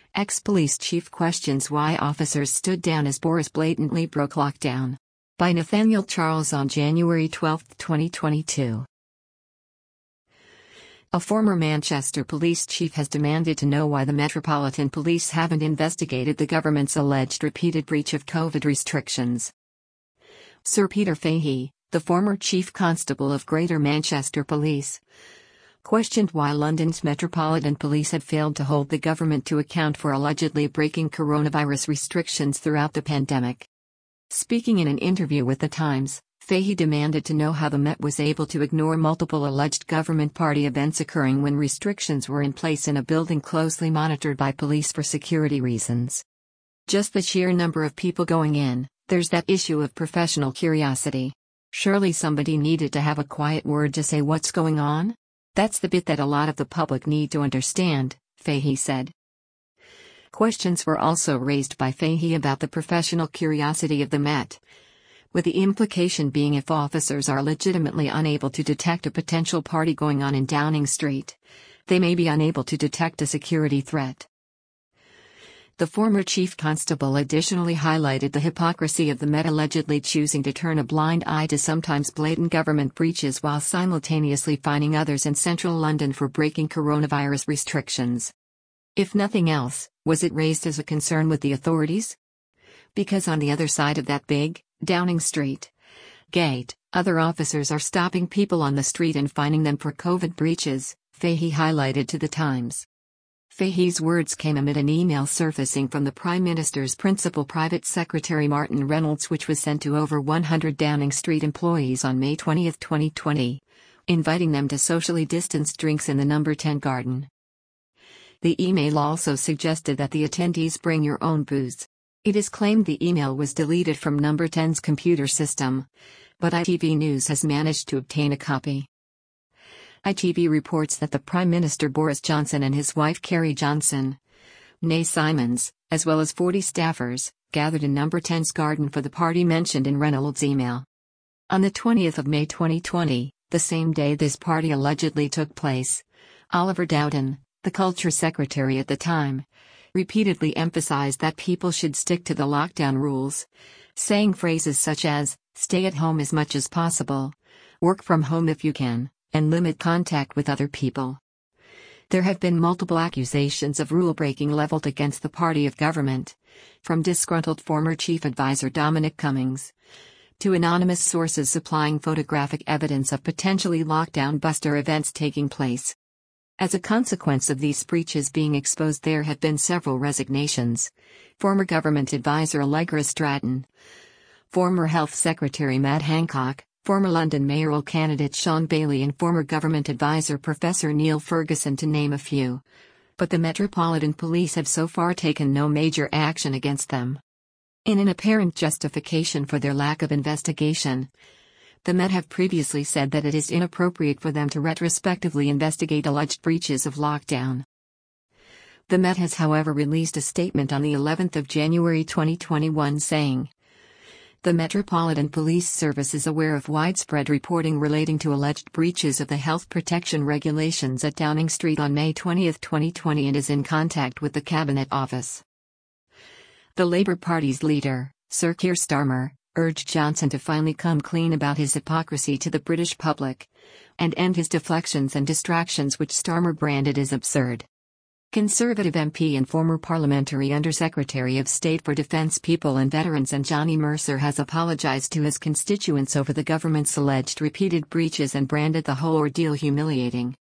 Ex-police chief questions why officers stood down as Boris blatantly broke lockdown. By Nathaniel Charles on January 12, 2022. A former Manchester police chief has demanded to know why the Metropolitan Police haven't investigated the government's alleged repeated breach of COVID restrictions. Sir Peter Fahey, the former chief constable of Greater Manchester Police, questioned why London's Metropolitan Police had failed to hold the government to account for allegedly breaking coronavirus restrictions throughout the pandemic. Speaking in an interview with The Times, Fahey demanded to know how the Met was able to ignore multiple alleged government party events occurring when restrictions were in place in a building closely monitored by police for security reasons. Just the sheer number of people going in, there's that issue of professional curiosity. Surely somebody needed to have a quiet word to say what's going on? That's the bit that a lot of the public need to understand, Fahey said. Questions were also raised by Fahey about the professional curiosity of the Met, with the implication being if officers are legitimately unable to detect a potential party going on in Downing Street, they may be unable to detect a security threat. The former chief constable additionally highlighted the hypocrisy of the Met allegedly choosing to turn a blind eye to sometimes blatant government breaches while simultaneously fining others in central London for breaking coronavirus restrictions. If nothing else, was it raised as a concern with the authorities? Because on the other side of that big, Downing Street gate, other officers are stopping people on the street and fining them for COVID breaches, Fahey highlighted to The Times. Fahey's words came amid an email surfacing from the Prime Minister's principal private secretary Martin Reynolds, which was sent to over 100 Downing Street employees on May 20, 2020, inviting them to socially distanced drinks in the No. 10 garden. The email also suggested that the attendees bring your own booze. It is claimed the email was deleted from No. 10's computer system, but ITV News has managed to obtain a copy. ITV reports that the Prime Minister Boris Johnson and his wife Carrie Johnson, née Simons, as well as 40 staffers, gathered in No. 10's garden for the party mentioned in Reynolds' email. On the 20th of May 2020, the same day this party allegedly took place, Oliver Dowden, the Culture Secretary at the time, repeatedly emphasized that people should stick to the lockdown rules, saying phrases such as, stay at home as much as possible, work from home if you can, and limit contact with other people. There have been multiple accusations of rule-breaking leveled against the party of government, from disgruntled former chief advisor Dominic Cummings, to anonymous sources supplying photographic evidence of potentially lockdown-buster events taking place. As a consequence of these breaches being exposed, there have been several resignations. Former government advisor Allegra Stratton, former Health Secretary Matt Hancock, former London mayoral candidate Sean Bailey and former government advisor Professor Neil Ferguson, to name a few. But the Metropolitan Police have so far taken no major action against them. In an apparent justification for their lack of investigation, the Met have previously said that it is inappropriate for them to retrospectively investigate alleged breaches of lockdown. The Met has, however, released a statement on the 11th of January 2021 saying, the Metropolitan Police Service is aware of widespread reporting relating to alleged breaches of the health protection regulations at Downing Street on May 20, 2020 and is in contact with the Cabinet Office. The Labour Party's leader, Sir Keir Starmer, urged Johnson to finally come clean about his hypocrisy to the British public, and end his deflections and distractions, which Starmer branded as absurd. Conservative MP and former Parliamentary Under-Secretary of State for Defence, People and Veterans and Johnny Mercer has apologised to his constituents over the government's alleged repeated breaches and branded the whole ordeal humiliating.